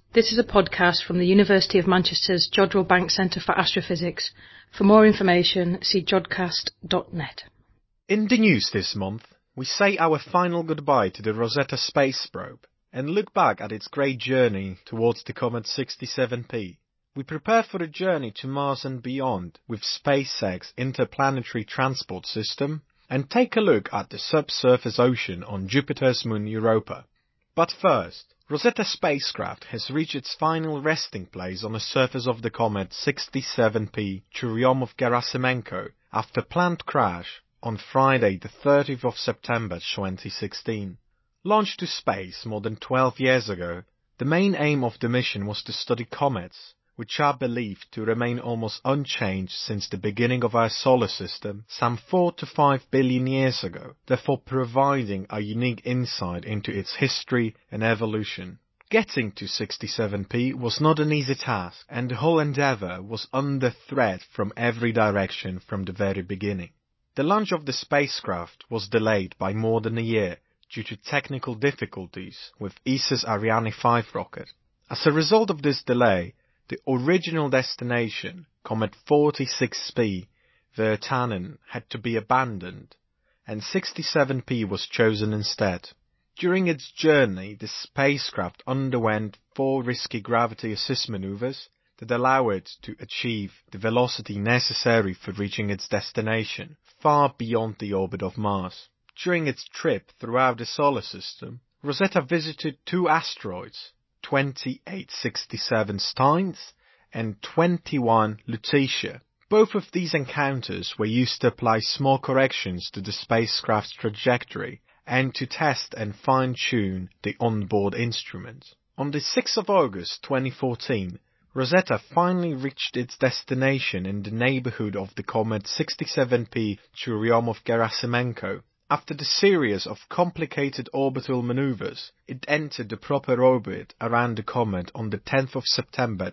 This is a podcast from the University of Manchester's Jodrell Bank Centre for Astrophysics. For more information, see jodcast.net. In the news this month, we say our final goodbye to the Rosetta space probe and look back at its great journey towards the comet 67P. We prepare for a journey to Mars and beyond with SpaceX Interplanetary Transport System and take a look at the subsurface ocean on Jupiter's moon Europa. But first, Rosetta spacecraft has reached its final resting place on the surface of the comet 67P Churyumov-Gerasimenko after planned crash on Friday the 30th of September 2016. Launched to space more than 12 years ago, the main aim of the mission was to study comets, which are believed to remain almost unchanged since the beginning of our solar system some 4 to 5 billion years ago, therefore providing a unique insight into its history and evolution. Getting to 67P was not an easy task, and the whole endeavour was under threat from every direction from the very beginning. The launch of the spacecraft was delayed by more than a year due to technical difficulties with ESA's Ariane 5 rocket. As a result of this delay, the original destination, Comet 46P Virtanen, had to be abandoned, and 67P was chosen instead. During its journey, the spacecraft underwent 4 risky gravity assist maneuvers that allow it to achieve the velocity necessary for reaching its destination, far beyond the orbit of Mars. During its trip throughout the solar system, Rosetta visited 2 asteroids, 2867 Steins and 21 Lutetia. Both of these encounters were used to apply small corrections to the spacecraft's trajectory and to test and fine-tune the onboard instrument. On the 6th of August 2014, Rosetta finally reached its destination in the neighborhood of the comet 67P Churyumov-Gerasimenko. After the series of complicated orbital maneuvers, it entered the proper orbit around the comet on the 10th of September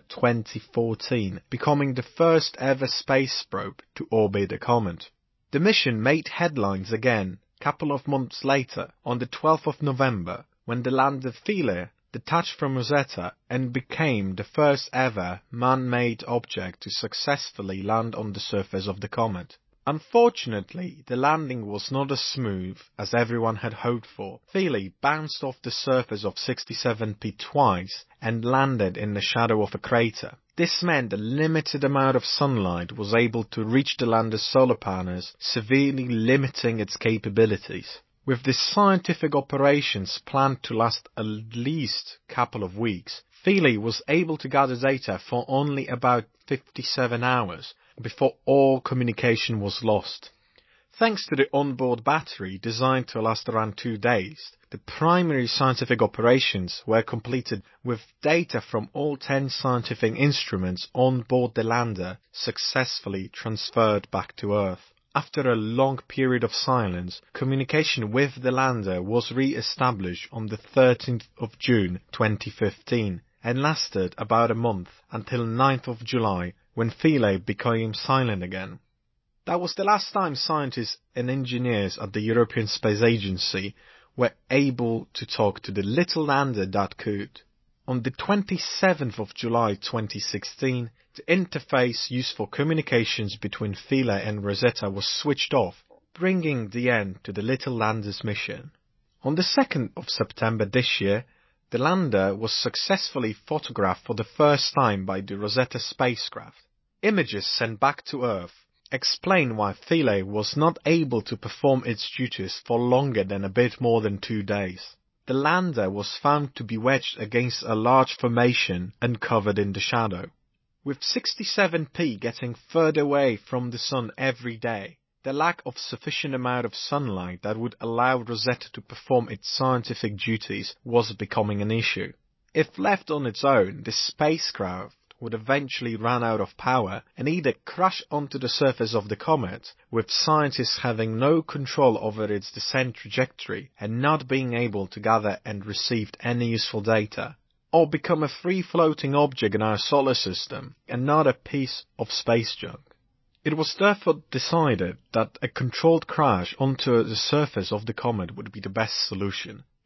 2014, becoming the first ever space probe to orbit a comet. The mission made headlines again a couple of months later, on the 12th of November, when the lander Philae detached from Rosetta and became the first ever man-made object to successfully land on the surface of the comet. Unfortunately, the landing was not as smooth as everyone had hoped for. Philae bounced off the surface of 67P twice and landed in the shadow of a crater. This meant a limited amount of sunlight was able to reach the lander's solar panels, severely limiting its capabilities. With the scientific operations planned to last at least a couple of weeks, Philae was able to gather data for only about 57 hours, before all communication was lost. Thanks to the onboard battery designed to last around 2 days, the primary scientific operations were completed with data from all 10 scientific instruments on board the lander successfully transferred back to Earth. After a long period of silence, communication with the lander was re-established on the 13th of June 2015 and lasted about a month until 9th of July, when Philae became silent again. That was the last time scientists and engineers at the European Space Agency were able to talk to the little lander that could. On the 27th of July 2016, the interface used for communications between Philae and Rosetta was switched off, bringing the end to the little lander's mission. On the 2nd of September this year, the lander was successfully photographed for the first time by the Rosetta spacecraft. Images sent back to Earth explain why Philae was not able to perform its duties for longer than a bit more than 2 days. The lander was found to be wedged against a large formation uncovered in the shadow. With 67P getting further away from the Sun every day, the lack of sufficient amount of sunlight that would allow Rosetta to perform its scientific duties was becoming an issue. If left on its own, the spacecraft would eventually run out of power and either crash onto the surface of the comet, with scientists having no control over its descent trajectory and not being able to gather and receive any useful data, or become a free-floating object in our solar system and not a piece of space junk. It was therefore decided that a controlled crash onto the surface of the comet would be the best solution.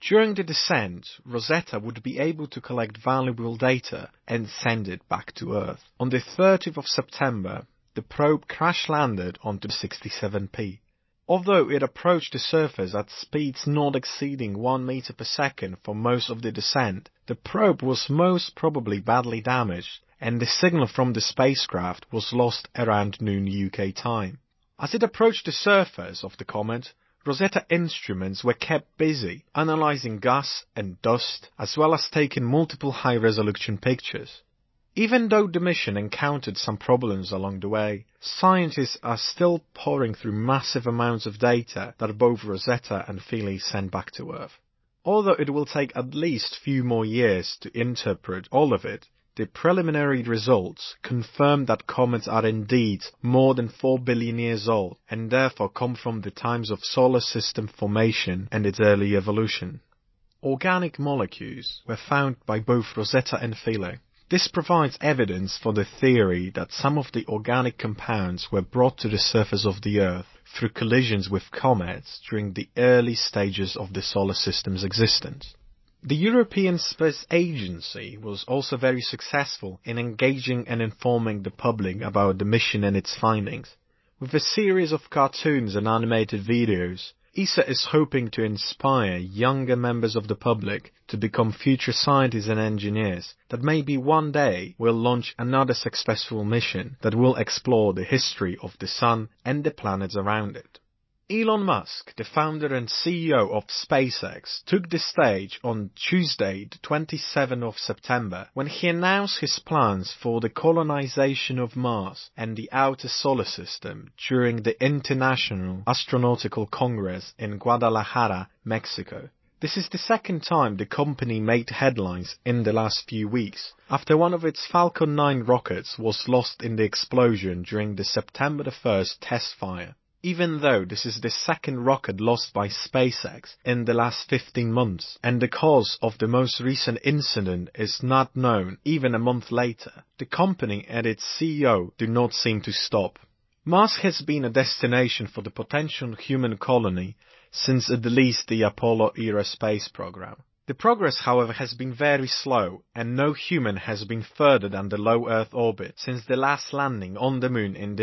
During the descent, Rosetta would be able to collect valuable data and send it back to Earth. On the 30th of September, the probe crash-landed onto 67P. Although it approached the surface at speeds not exceeding 1 meter per second for most of the descent, the probe was most probably badly damaged, and the signal from the spacecraft was lost around noon UK time. As it approached the surface of the comet, Rosetta instruments were kept busy analyzing gas and dust, as well as taking multiple high-resolution pictures. Even though the mission encountered some problems along the way, scientists are still pouring through massive amounts of data that both Rosetta and Philae send back to Earth. Although it will take at least few more years to interpret all of it, the preliminary results confirm that comets are indeed more than 4 billion years old and therefore come from the times of solar system formation and its early evolution. Organic molecules were found by both Rosetta and Philae. This provides evidence for the theory that some of the organic compounds were brought to the surface of the Earth through collisions with comets during the early stages of the solar system's existence. The European Space Agency was also very successful in engaging and informing the public about the mission and its findings. With a series of cartoons and animated videos, ESA is hoping to inspire younger members of the public to become future scientists and engineers that maybe one day will launch another successful mission that will explore the history of the Sun and the planets around it. Elon Musk, the founder and CEO of SpaceX, took the stage on Tuesday, the 27th of September, when he announced his plans for the colonization of Mars and the outer solar system during the International Astronautical Congress in Guadalajara, Mexico. This is the second time the company made headlines in the last few weeks, after one of its Falcon 9 rockets was lost in the explosion during the September 1st test fire. Even though this is the second rocket lost by SpaceX in the last 15 months, and the cause of the most recent incident is not known even a month later, the company and its CEO do not seem to stop. Mars has been a destination for the potential human colony since at least the Apollo-era space program. The progress, however, has been very slow, and no human has been further than the low Earth orbit since the last landing on the Moon in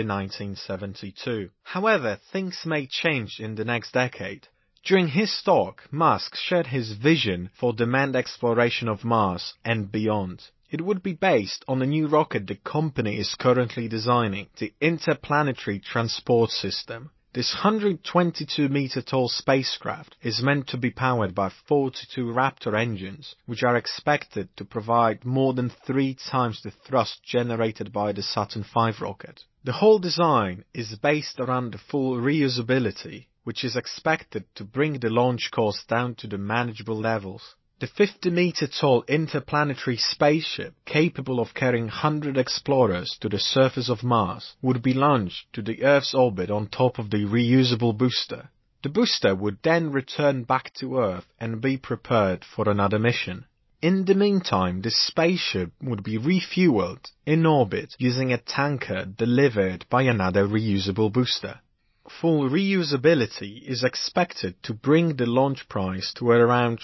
1972. However, things may change in the next decade. During his talk, Musk shared his vision for the manned exploration of Mars and beyond. It would be based on a new rocket the company is currently designing, the Interplanetary Transport System. This 122-meter-tall spacecraft is meant to be powered by 42 Raptor engines, which are expected to provide more than 3 times the thrust generated by the Saturn V rocket. The whole design is based around the full reusability, which is expected to bring the launch cost down to the manageable levels. The 50-meter-tall interplanetary spaceship, capable of carrying 100 explorers to the surface of Mars, would be launched to the Earth's orbit on top of the reusable booster. The booster would then return back to Earth and be prepared for another mission. In the meantime, the spaceship would be refueled in orbit using a tanker delivered by another reusable booster. Full reusability is expected to bring the launch price to around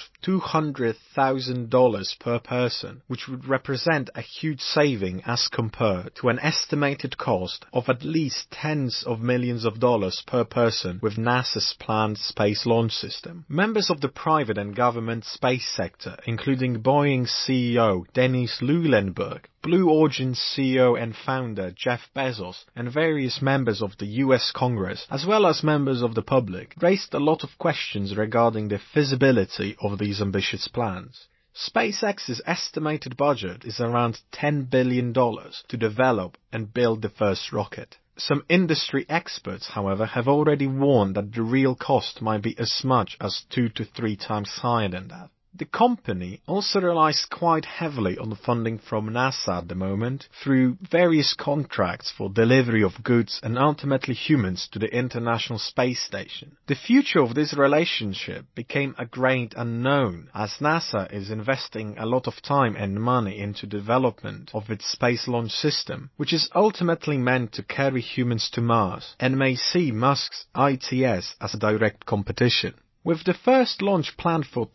$200,000 per person, which would represent a huge saving as compared to an estimated cost of at least tens of millions of dollars per person with NASA's planned space launch system. Members of the private and government space sector, including Boeing's CEO Dennis Muilenburg, Blue Origin's CEO and founder Jeff Bezos, and various members of the US Congress, as well as members of the public, raised a lot of questions regarding the feasibility of these ambitious plans. SpaceX's estimated budget is around $10 billion to develop and build the first rocket. Some industry experts, however, have already warned that the real cost might be as much as 2 to 3 times higher than that. The company also relies quite heavily on funding from NASA at the moment through various contracts for delivery of goods and ultimately humans to the International Space Station. The future of this relationship became a great unknown as NASA is investing a lot of time and money into development of its space launch system, which is ultimately meant to carry humans to Mars and may see Musk's ITS as a direct competition. With the first launch planned for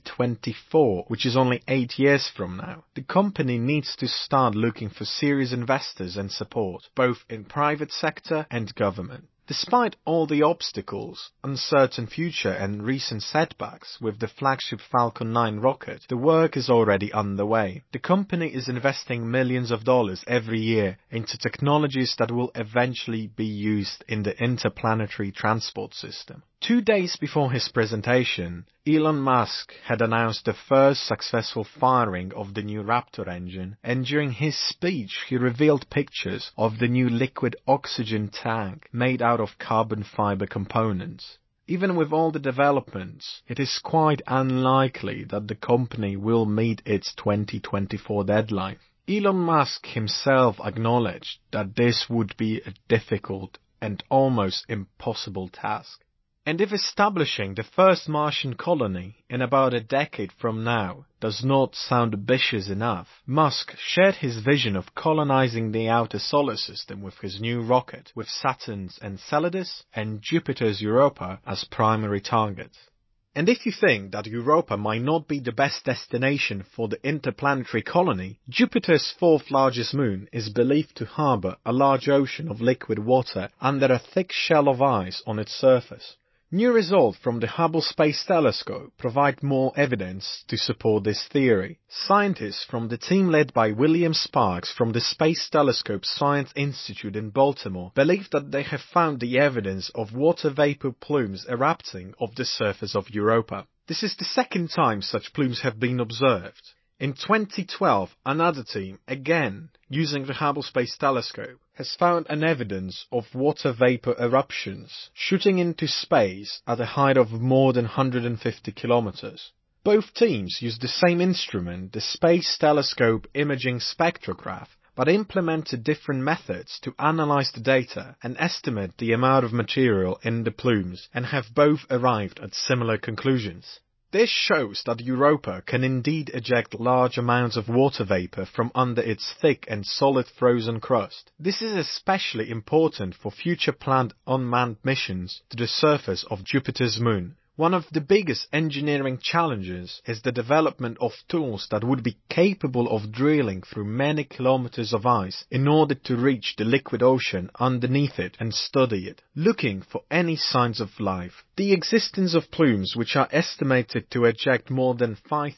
2024, which is only 8 years from now, the company needs to start looking for serious investors and support, both in private sector and government. Despite all the obstacles, uncertain future and recent setbacks with the flagship Falcon 9 rocket, the work is already underway. The company is investing millions of dollars every year into technologies that will eventually be used in the interplanetary transport system. 2 days before his presentation, Elon Musk had announced the first successful firing of the new Raptor engine, and during his speech he revealed pictures of the new liquid oxygen tank made out of carbon fiber components. Even with all the developments, it is quite unlikely that the company will meet its 2024 deadline. Elon Musk himself acknowledged that this would be a difficult and almost impossible task. And if establishing the first Martian colony in about a decade from now does not sound ambitious enough, Musk shared his vision of colonizing the outer solar system with his new rocket, with Saturn's Enceladus and Jupiter's Europa as primary targets. And if you think that Europa might not be the best destination for the interplanetary colony, Jupiter's fourth largest moon is believed to harbour a large ocean of liquid water under a thick shell of ice on its surface. New results from the Hubble Space Telescope provide more evidence to support this theory. Scientists from the team led by William Sparks from the Space Telescope Science Institute in Baltimore believe that they have found the evidence of water vapor plumes erupting off the surface of Europa. This is the second time such plumes have been observed. In 2012, another team, again using the Hubble Space Telescope, has found an evidence of water vapor eruptions shooting into space at a height of more than 150 kilometers. Both teams used the same instrument, the Space Telescope Imaging Spectrograph, but implemented different methods to analyze the data and estimate the amount of material in the plumes, and have both arrived at similar conclusions. This shows that Europa can indeed eject large amounts of water vapor from under its thick and solid frozen crust. This is especially important for future planned unmanned missions to the surface of Jupiter's moon. One of the biggest engineering challenges is the development of tools that would be capable of drilling through many kilometers of ice in order to reach the liquid ocean underneath it and study it, looking for any signs of life. The existence of plumes, which are estimated to eject more than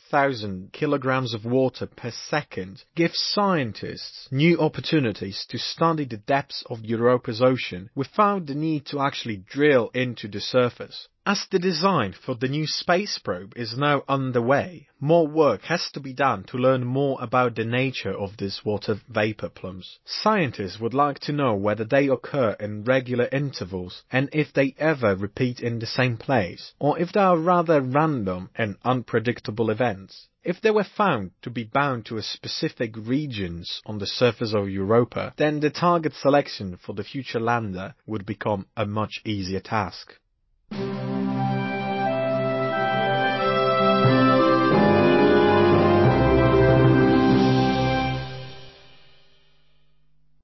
5,000 kilograms of water per second, gives scientists new opportunities to study the depths of Europa's ocean without the need to actually drill into the surface. As the design for the new space probe is now underway, more work has to be done to learn more about the nature of these water vapor plumes. Scientists would like to know whether they occur in regular intervals and if they ever repeat in the same place, or if they are rather random and unpredictable events. If they were found to be bound to a specific regions on the surface of Europa, then the target selection for the future lander would become a much easier task.